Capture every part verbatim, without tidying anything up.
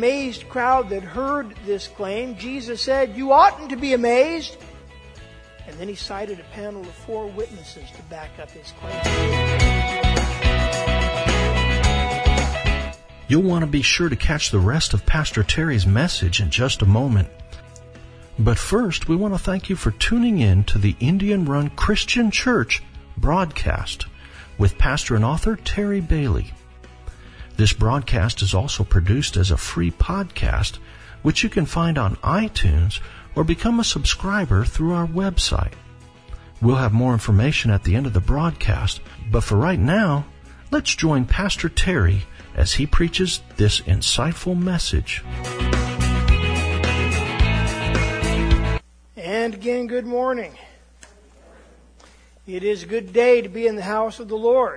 amazed crowd that heard this claim, Jesus said, "You oughtn't to be amazed." And then he cited a panel of four witnesses to back up his claim. You'll want to be sure to catch the rest of Pastor Terry's message in just a moment. But first, we want to thank you for tuning in to the Indian Run Christian Church broadcast with pastor and author Terry Bailey. This broadcast is also produced as a free podcast, which you can find on iTunes or become a subscriber through our website. We'll have more information at the end of the broadcast, but for right now, let's join Pastor Terry as he preaches this insightful message. And again, good morning. It is a good day to be in the house of the Lord.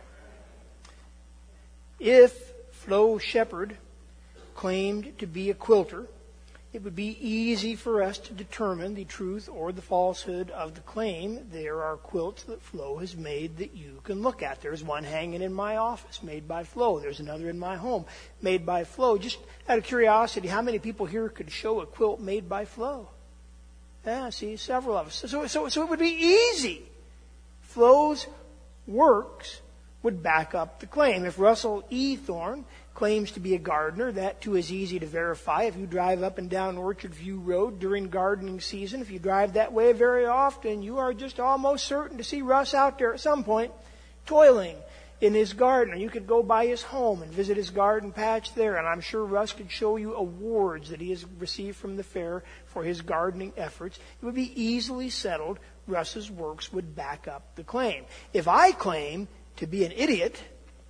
If Flo Shepherd claimed to be a quilter, it would be easy for us to determine the truth or the falsehood of the claim. There are quilts that Flo has made that you can look at. There's one hanging in my office made by Flo. There's another in my home made by Flo. Just out of curiosity, how many people here could show a quilt made by Flo? Yeah, see, several of us. So, so, so it would be easy. Flo's works would back up the claim. If Russell E. Thorne claims to be a gardener, that too is easy to verify. If you drive up and down Orchard View Road during gardening season, if you drive that way very often, you are just almost certain to see Russ out there at some point toiling in his garden. You could go by his home and visit his garden patch there, and I'm sure Russ could show you awards that he has received from the fair for his gardening efforts. It would be easily settled. Russ's works would back up the claim. If I claim to be an idiot,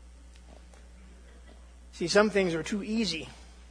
see, some things are too easy.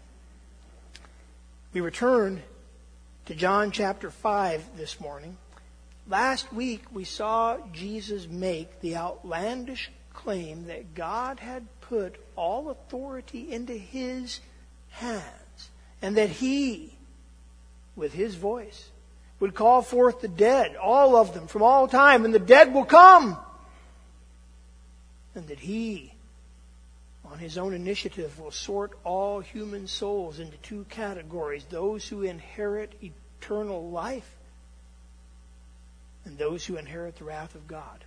We return to John chapter five this morning. Last week we saw Jesus make the outlandish claim that God had put all authority into his hands, and that he, with his voice, would call forth the dead, all of them, from all time, and the dead will come. And that he, on his own initiative, will sort all human souls into two categories: those who inherit eternal life and those who inherit the wrath of God.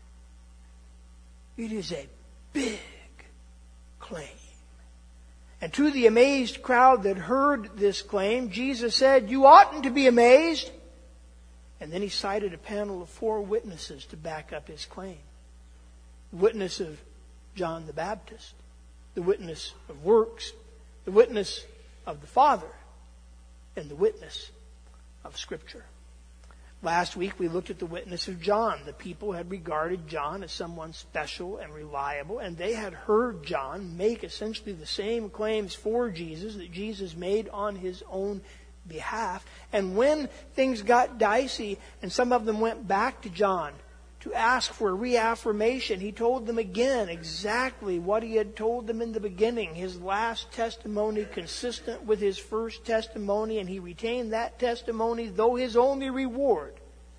It is a big claim. And to the amazed crowd that heard this claim, Jesus said, "You oughtn't to be amazed." And then he cited a panel of four witnesses to back up his claim. The witness of John the Baptist, the witness of works, the witness of the Father, and the witness of Scripture. Last week we looked at the witness of John. The people had regarded John as someone special and reliable, and they had heard John make essentially the same claims for Jesus that Jesus made on his own behalf. And when things got dicey and some of them went back to John to ask for a reaffirmation, he told them again exactly what he had told them in the beginning. His last testimony consistent with his first testimony, and he retained that testimony, though his only reward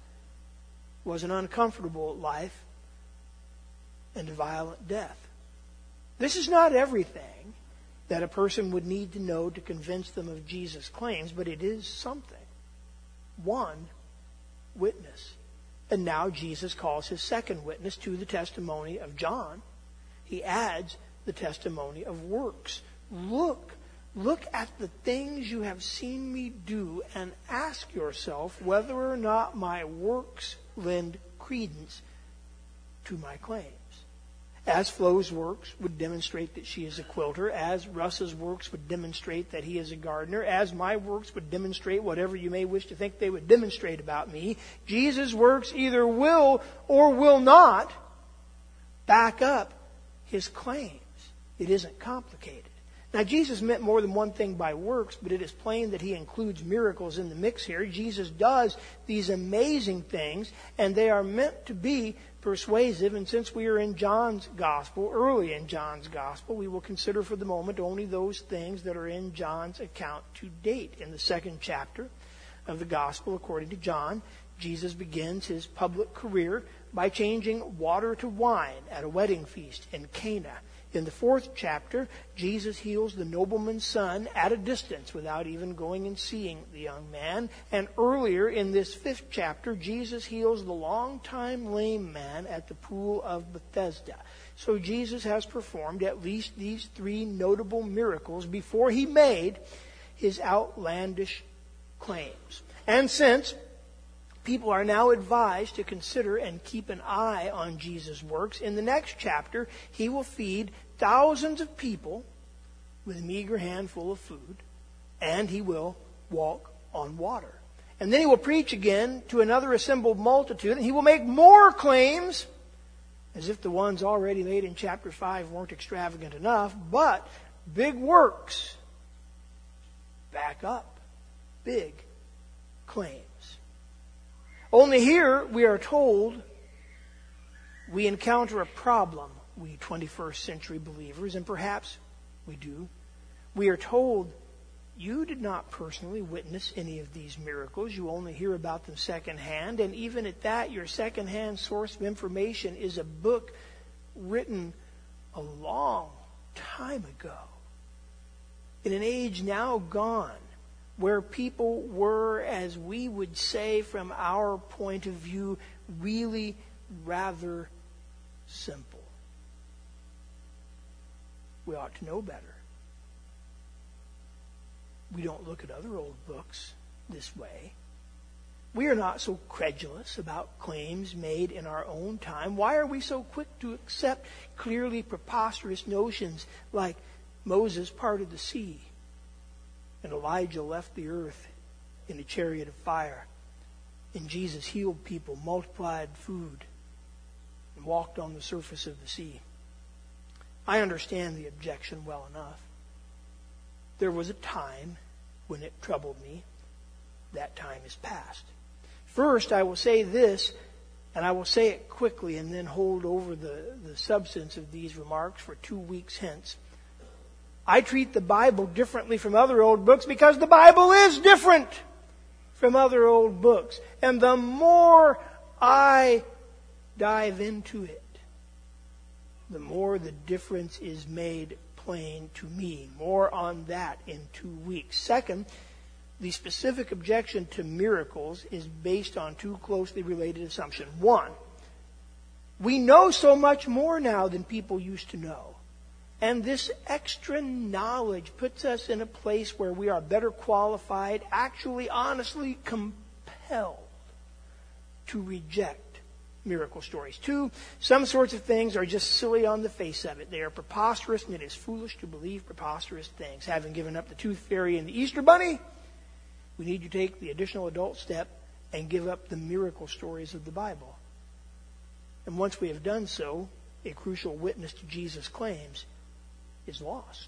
was an uncomfortable life and a violent death. This is not everything that a person would need to know to convince them of Jesus' claims, but it is something. One witness. And now Jesus calls his second witness to the testimony of John. He adds the testimony of works. Look, look at the things you have seen me do, and ask yourself whether or not my works lend credence to my claims. As Flo's works would demonstrate that she is a quilter, as Russ's works would demonstrate that he is a gardener, as my works would demonstrate whatever you may wish to think they would demonstrate about me, Jesus' works either will or will not back up his claims. It isn't complicated. Now, Jesus meant more than one thing by works, but it is plain that he includes miracles in the mix here. Jesus does these amazing things, and they are meant to be persuasive. And since we are in John's Gospel, early in John's Gospel, we will consider for the moment only those things that are in John's account to date. In the second chapter of the Gospel according to John, Jesus begins his public career by changing water to wine at a wedding feast in Cana In the fourth chapter, Jesus heals the nobleman's son at a distance without even going and seeing the young man. And earlier in this fifth chapter, Jesus heals the long-time lame man at the pool of Bethesda. So Jesus has performed at least these three notable miracles before he made his outlandish claims. And since people are now advised to consider and keep an eye on Jesus' works, in the next chapter, he will feed thousands of people with a meager handful of food, and he will walk on water. And then he will preach again to another assembled multitude, and he will make more claims, as if the ones already made in chapter five weren't extravagant enough, but big works back up big claims. Only here we are told we encounter a problem, we twenty-first century believers, and perhaps we do. We are told, you did not personally witness any of these miracles. You only hear about them secondhand. And even at that, your secondhand source of information is a book written a long time ago. In an age now gone, where people were, as we would say from our point of view, really rather simple. We ought to know better. We don't look at other old books this way. We are not so credulous about claims made in our own time. Why are we so quick to accept clearly preposterous notions like Moses parted the sea and Elijah left the earth in a chariot of fire, and Jesus healed people, multiplied food, and walked on the surface of the sea? I understand the objection well enough. There was a time when it troubled me. That time is past. First, I will say this, and I will say it quickly and then hold over the, the substance of these remarks for two weeks hence. I treat the Bible differently from other old books because the Bible is different from other old books. And the more I dive into it, the more the difference is made plain to me. More on that in two weeks. Second, the specific objection to miracles is based on two closely related assumptions. One, we know so much more now than people used to know. And this extra knowledge puts us in a place where we are better qualified, actually, honestly compelled to reject miracle stories. Two, some sorts of things are just silly on the face of it. They are preposterous, and it is foolish to believe preposterous things. Having given up the tooth fairy and the Easter bunny, we need to take the additional adult step and give up the miracle stories of the Bible. And once we have done so, a crucial witness to Jesus' claims is lost.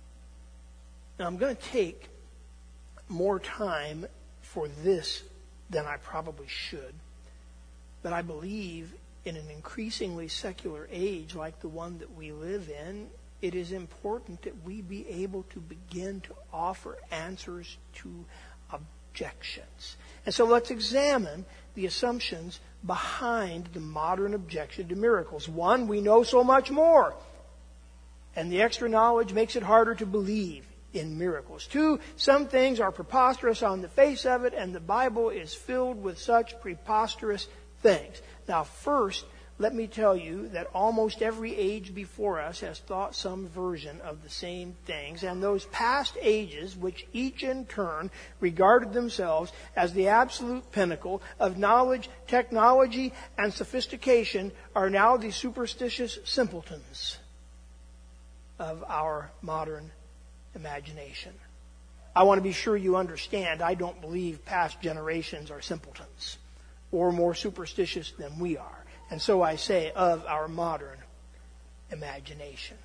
Now, I'm going to take more time for this than I probably should. But I believe in an increasingly secular age like the one that we live in, it is important that we be able to begin to offer answers to objections. And so let's examine the assumptions behind the modern objection to miracles. One, we know so much more, and the extra knowledge makes it harder to believe in miracles. Two, some things are preposterous on the face of it, and the Bible is filled with such preposterous things. Now, first, let me tell you that almost every age before us has thought some version of the same things, and those past ages, which each in turn regarded themselves as the absolute pinnacle of knowledge, technology, and sophistication, are now the superstitious simpletons of our modern imagination. I want to be sure you understand, I don't believe past generations are simpletons or more superstitious than we are. And so I say, of our modern imagination.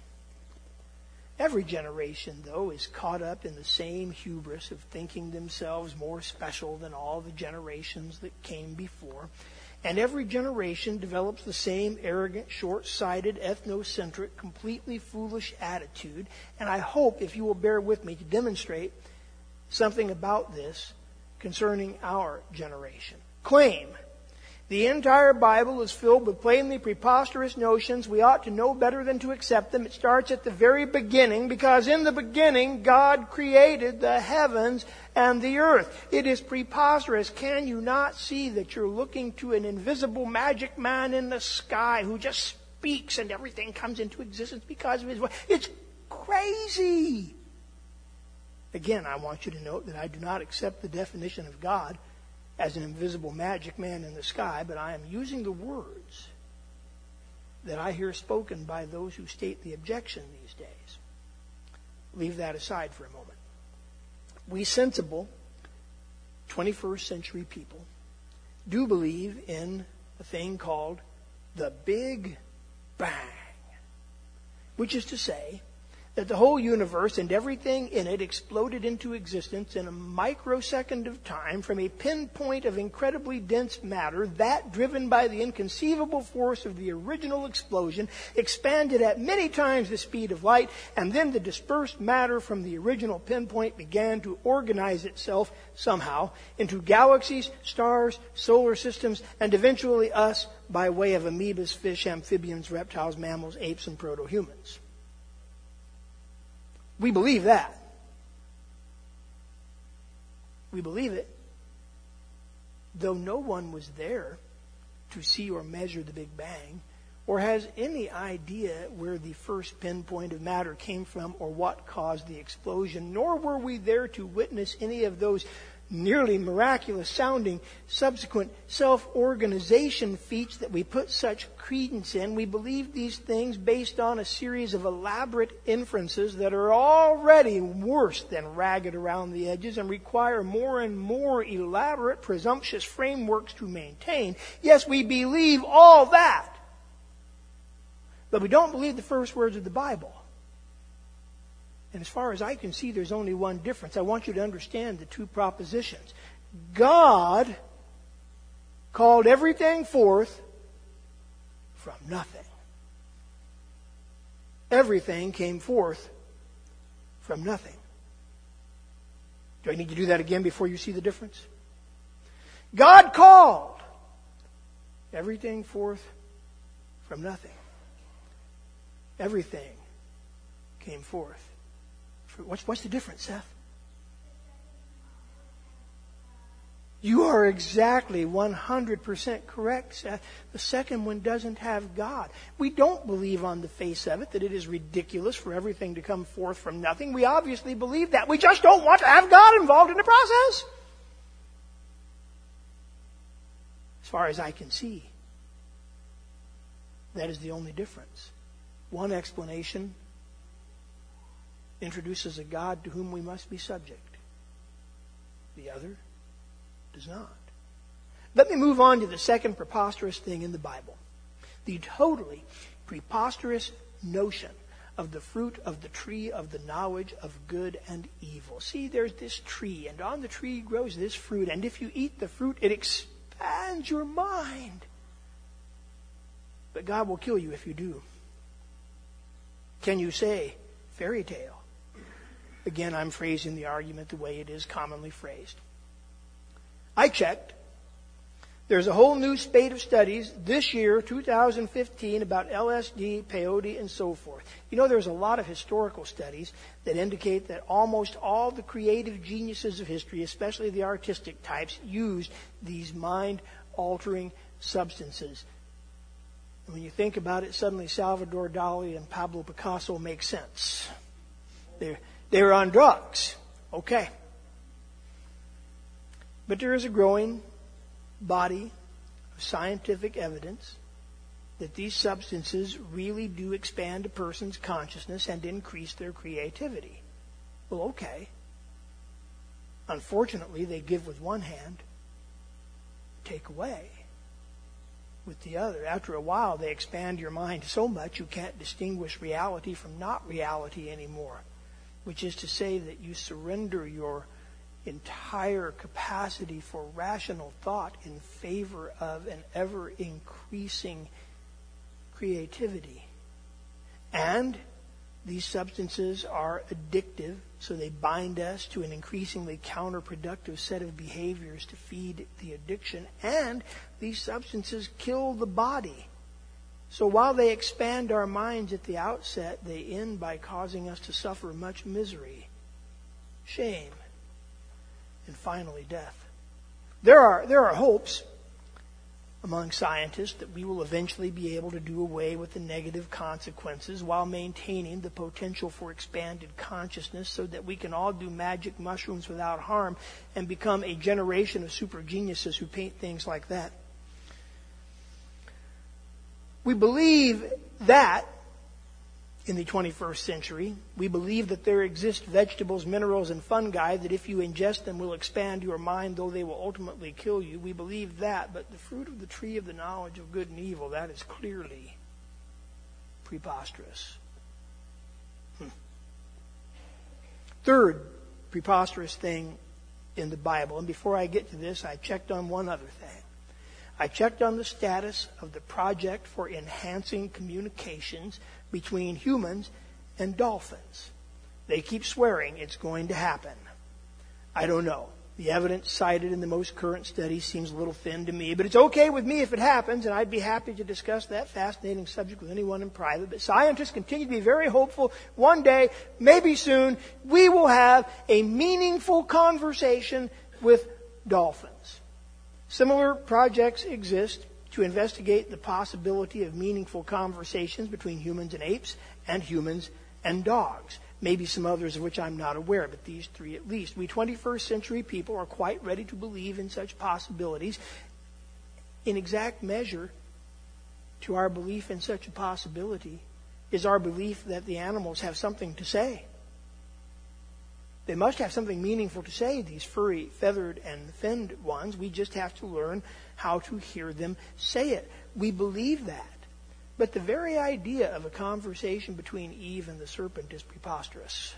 Every generation, though, is caught up in the same hubris of thinking themselves more special than all the generations that came before. And every generation develops the same arrogant, short-sighted, ethnocentric, completely foolish attitude. And I hope, if you will bear with me, to demonstrate something about this concerning our generation. Claim The entire Bible is filled with plainly preposterous notions. We ought to know better than to accept them. It starts at the very beginning, because in the beginning God created the heavens and the earth. It is preposterous. Can you not see that you're looking to an invisible magic man in the sky who just speaks and everything comes into existence because of his voice? It's crazy. Again, I want you to note that I do not accept the definition of God as an invisible magic man in the sky, but I am using the words that I hear spoken by those who state the objection these days. Leave that aside for a moment. We sensible twenty-first century people do believe in a thing called the Big Bang, which is to say that the whole universe and everything in it exploded into existence in a microsecond of time from a pinpoint of incredibly dense matter that, driven by the inconceivable force of the original explosion, expanded at many times the speed of light, and then the dispersed matter from the original pinpoint began to organize itself somehow into galaxies, stars, solar systems, and eventually us by way of amoebas, fish, amphibians, reptiles, mammals, apes, and proto-humans. We believe that. We believe it, though no one was there to see or measure the Big Bang, or has any idea where the first pinpoint of matter came from or what caused the explosion, nor were we there to witness any of those nearly miraculous sounding subsequent self-organization feats that we put such credence in. We believe these things based on a series of elaborate inferences that are already worse than ragged around the edges and require more and more elaborate, presumptuous frameworks to maintain. Yes, we believe all that, but we don't believe the first words of the Bible. And as far as I can see, there's only one difference. I want you to understand the two propositions. God called everything forth from nothing. Everything came forth from nothing. Do I need to do that again before you see the difference? God called everything forth from nothing. Everything came forth. What's, what's the difference, Seth? You are exactly one hundred percent correct, Seth. The second one doesn't have God. We don't believe on the face of it that it is ridiculous for everything to come forth from nothing. We obviously believe that. We just don't want to have God involved in the process. As far as I can see, that is the only difference. One explanation introduces a God to whom we must be subject. The other does not. Let me move on to the second preposterous thing in the Bible. The totally preposterous notion of the fruit of the tree of the knowledge of good and evil. See, there's this tree, and on the tree grows this fruit, and if you eat the fruit, it expands your mind. But God will kill you if you do. Can you say, fairy tale? Again, I'm phrasing the argument the way it is commonly phrased. I checked. There's a whole new spate of studies this year, two thousand fifteen, about L S D, peyote, and so forth. You know, there's a lot of historical studies that indicate that almost all the creative geniuses of history, especially the artistic types, used these mind-altering substances. And when you think about it, suddenly Salvador Dali and Pablo Picasso make sense. They're They were on drugs. Okay. But there is a growing body of scientific evidence that these substances really do expand a person's consciousness and increase their creativity. Well, okay. Unfortunately, they give with one hand, take away with the other. After a while, they expand your mind so much you can't distinguish reality from not reality anymore. Which is to say that you surrender your entire capacity for rational thought in favor of an ever-increasing creativity. And These substances are addictive, so they bind us to an increasingly counterproductive set of behaviors to feed the addiction. And these substances kill the body. So while they expand our minds at the outset, they end by causing us to suffer much misery, shame, and finally death. There are, there are hopes among scientists that we will eventually be able to do away with the negative consequences while maintaining the potential for expanded consciousness so that we can all do magic mushrooms without harm and become a generation of super geniuses who paint things like that. We believe that in the twenty-first century, we believe that there exist vegetables, minerals, and fungi that if you ingest them will expand your mind, though they will ultimately kill you. We believe that, but the fruit of the tree of the knowledge of good and evil, that is clearly preposterous. Hmm. Third preposterous thing in the Bible, and before I get to this, I checked on one other thing. I checked on the status of the project for enhancing communications between humans and dolphins. They keep swearing it's going to happen. I don't know. The evidence cited in the most current study seems a little thin to me, but it's okay with me if it happens, and I'd be happy to discuss that fascinating subject with anyone in private. But scientists continue to be very hopeful. One day, maybe soon, we will have a meaningful conversation with dolphins. Similar projects exist to investigate the possibility of meaningful conversations between humans and apes and humans and dogs. Maybe some others of which I'm not aware, but these three at least. We twenty-first century people are quite ready to believe in such possibilities. In exact measure to our belief in such a possibility is our belief that the animals have something to say. They must have something meaningful to say, these furry, feathered, and finned ones. We just have to learn how to hear them say it. We believe that. But the very idea of a conversation between Eve and the serpent is preposterous.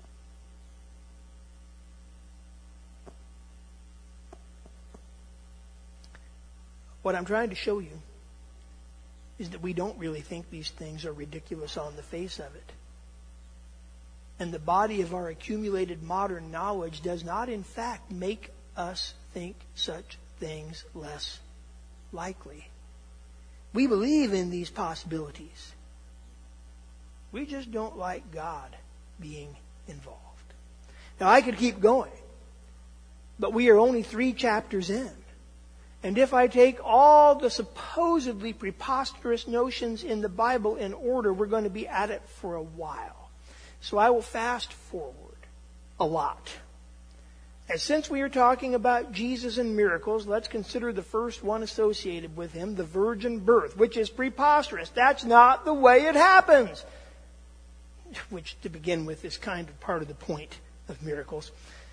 What I'm trying to show you is that we don't really think these things are ridiculous on the face of it. And the body of our accumulated modern knowledge does not, in fact, make us think such things less likely. We believe in these possibilities. We just don't like God being involved. Now, I could keep going, but we are only three chapters in. And if I take all the supposedly preposterous notions in the Bible in order, we're going to be at it for a while. So I will fast forward a lot. And since we are talking about Jesus and miracles, let's consider the first one associated with him, the virgin birth, which is preposterous. That's not the way it happens. Which, to begin with, is kind of part of the point of miracles.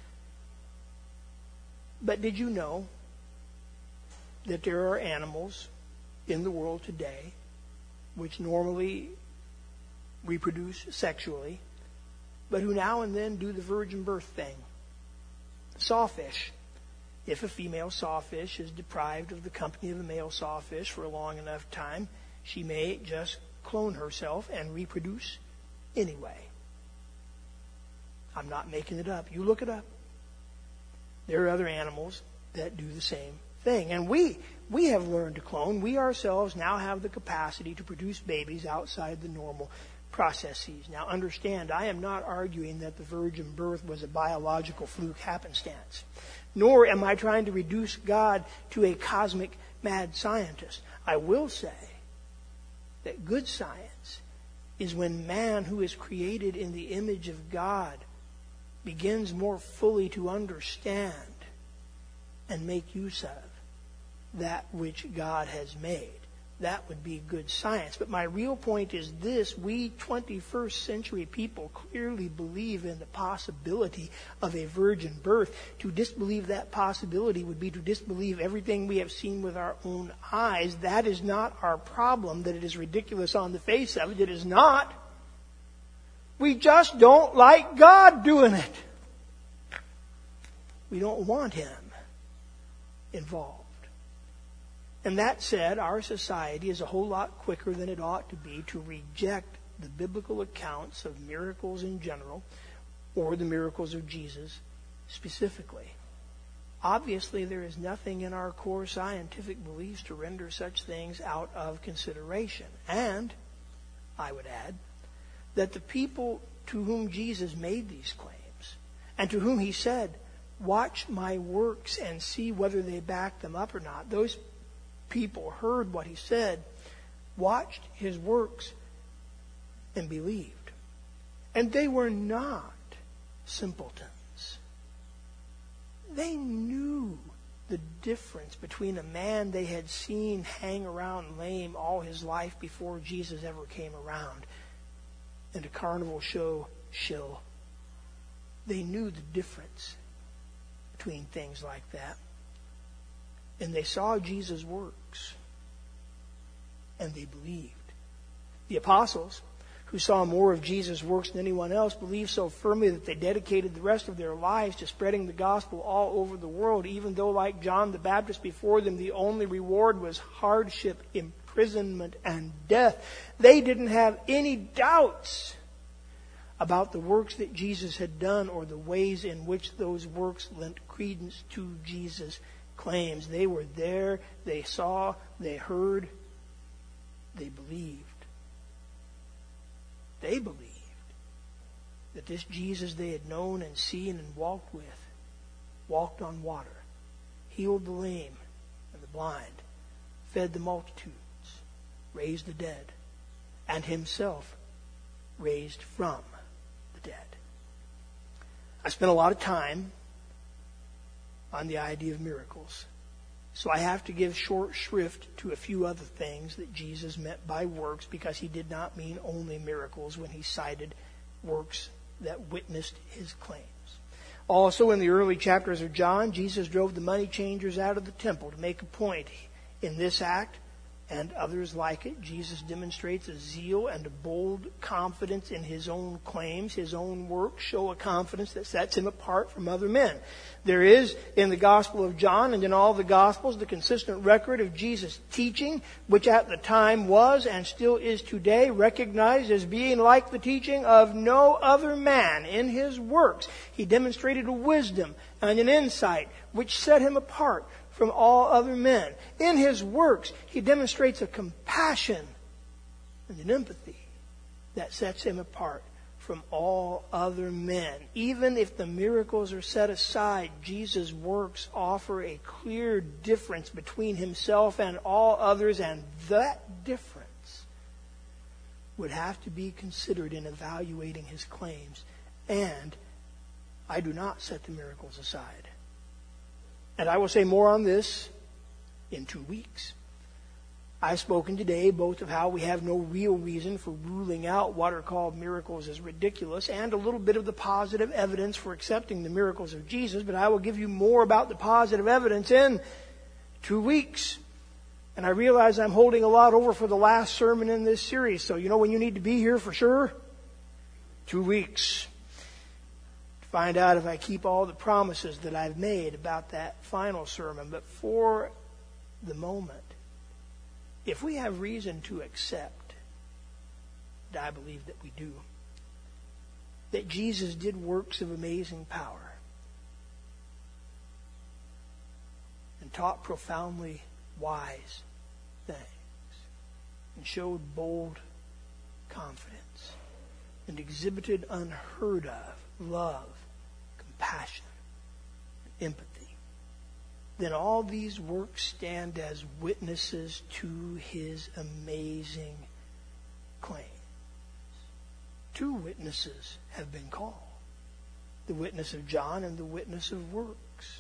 But did you know that there are animals in the world today which normally reproduce sexually, but who now and then do the virgin birth thing? Sawfish. If a female sawfish is deprived of the company of a male sawfish for a long enough time, she may just clone herself and reproduce anyway. I'm not making it up. You look it up. There are other animals that do the same thing. And we, we have learned to clone. We ourselves now have the capacity to produce babies outside the normal processes. Now understand, I am not arguing that the virgin birth was a biological fluke happenstance. Nor am I trying to reduce God to a cosmic mad scientist. I will say that good science is when man who is created in the image of God begins more fully to understand and make use of that which God has made. That would be good science. But my real point is this: we twenty-first century people clearly believe in the possibility of a virgin birth. To disbelieve that possibility would be to disbelieve everything we have seen with our own eyes. That is not our problem, that it is ridiculous on the face of it. It is not. We just don't like God doing it. We don't want him involved. And that said, our society is a whole lot quicker than it ought to be to reject the biblical accounts of miracles in general or the miracles of Jesus specifically. Obviously, there is nothing in our core scientific beliefs to render such things out of consideration. And, I would add, that the people to whom Jesus made these claims, and to whom he said, "Watch my works and see whether they back them up or not," those people heard what he said, watched his works, and believed. And they were not simpletons. They knew the difference between a man they had seen hang around lame all his life before Jesus ever came around and a carnival show shill. They knew the difference between things like that. And they saw Jesus' works. And they believed. The apostles, who saw more of Jesus' works than anyone else, believed so firmly that they dedicated the rest of their lives to spreading the gospel all over the world, even though, like John the Baptist before them, the only reward was hardship, imprisonment, and death. They didn't have any doubts about the works that Jesus had done or the ways in which those works lent credence to Jesus' claims. They were there, they saw, they heard, they believed. They believed that this Jesus they had known and seen and walked with, walked on water, healed the lame and the blind, fed the multitudes, raised the dead, and himself raised from the dead. I spent a lot of time on the idea of miracles. So I have to give short shrift to a few other things that Jesus meant by works, because he did not mean only miracles when he cited works that witnessed his claims. Also, in the early chapters of John, Jesus drove the money changers out of the temple to make a point. In this act, and others like it, Jesus demonstrates a zeal and a bold confidence in his own claims. His own works show a confidence that sets him apart from other men. There is, in the Gospel of John and in all the Gospels, the consistent record of Jesus' teaching, which at the time was and still is today recognized as being like the teaching of no other man. In his works, he demonstrated a wisdom and an insight which set him apart from all other men. In his works, he demonstrates a compassion and an empathy that sets him apart from all other men. Even if the miracles are set aside, Jesus' works offer a clear difference between himself and all others, and that difference would have to be considered in evaluating his claims. And I do not set the miracles aside. And I will say more on this in two weeks. I've spoken today both of how we have no real reason for ruling out what are called miracles as ridiculous, and a little bit of the positive evidence for accepting the miracles of Jesus, but I will give you more about the positive evidence in two weeks. And I realize I'm holding a lot over for the last sermon in this series, so you know when you need to be here for sure? Two weeks. Find out if I keep all the promises that I've made about that final sermon. But for the moment, if we have reason to accept, and I believe that we do, that Jesus did works of amazing power and taught profoundly wise things and showed bold confidence and exhibited unheard of love, compassion, and empathy, then all these works stand as witnesses to his amazing claims. Two witnesses have been called, the witness of John and the witness of works.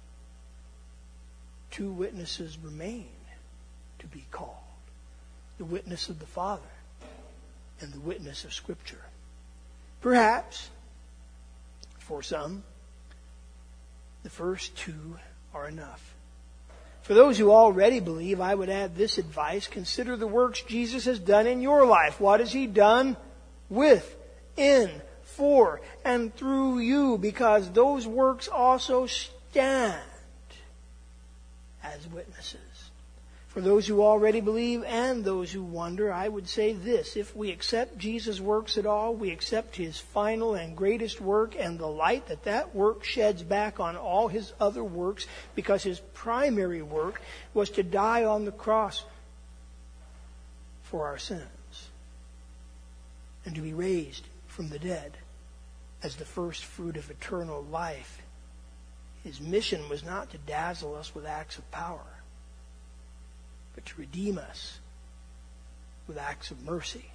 Two witnesses remain to be called, the witness of the Father and the witness of Scripture. Perhaps, for some, the first two are enough. For those who already believe, I would add this advice: consider the works Jesus has done in your life. What has he done with, in, for, and through you? Because those works also stand as witnesses. For those who already believe and those who wonder, I would say this: if we accept Jesus' works at all, we accept his final and greatest work and the light that that work sheds back on all his other works, because his primary work was to die on the cross for our sins and to be raised from the dead as the first fruit of eternal life. His mission was not to dazzle us with acts of power, but to redeem us with acts of mercy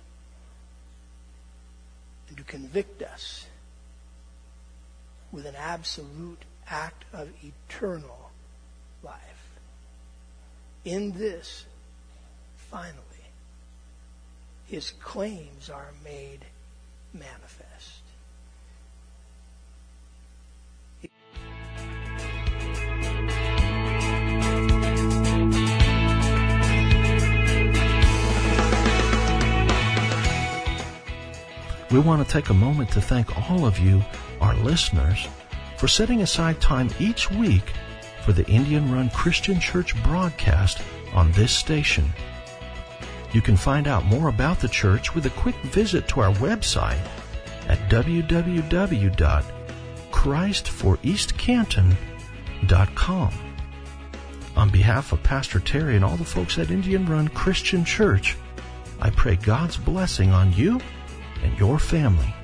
and to convict us with an absolute act of eternal life. In this, finally, his claims are made manifest. We want to take a moment to thank all of you, our listeners, for setting aside time each week for the Indian Run Christian Church broadcast on this station. You can find out more about the church with a quick visit to our website at w w w dot christ for east canton dot com. On behalf of Pastor Terry and all the folks at Indian Run Christian Church, I pray God's blessing on you and your family.